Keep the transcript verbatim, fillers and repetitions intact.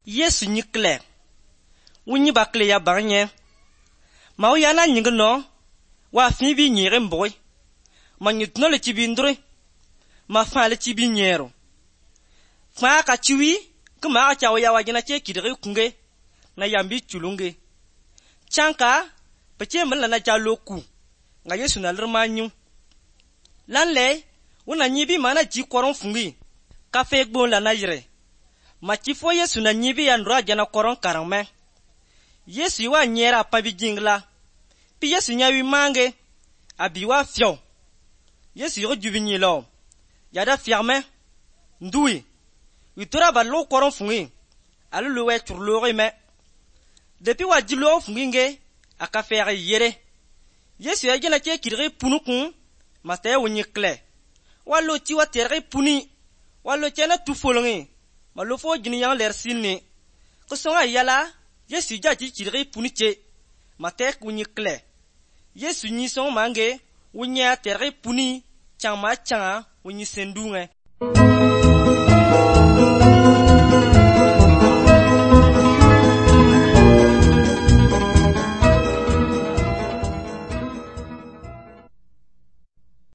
Yesu nyikle. Wunyi bakle ya barnye. Ma uyana nyinga no. Wa fin bi nyere mboy. Ma nyitno le chibindre. Ma fa le chibinyero. Fa ka chiwi. Kuma ka chawo ya wajina che kidre kunge. Na yambi chulunge. Chanka. Peche mla na chaloku. Nga Yesu na lirmanyu. Lanle. Una nyibi mana ji koron fungi. Ka fekbo la na yire. Ma chifo Yesu na nyibi ya ndra jana koron karangme. Yesu wa nyera pabi jingla. Pi Yesu nyawi mange. Abi wa fio. Yesu yo jubi nyilo. Yada fiarme. Ndui. Witora ba lo koron fungi. Alu luwe churlore me. Depi wa jilo fungi nge. Aka fere yere. Yesu ya jena che kidre punukun. Masta ya wunyikle. Wallo ti wa tere puni. Wallo chena tufolongi. Malo fo jini yang ler sinni. Kusonga yala. Yesu jaji kidre puni che. Matek wunyikle. Yesu nyison mange. Wunya tere puni. Chang ma changa. Wunyisendunge.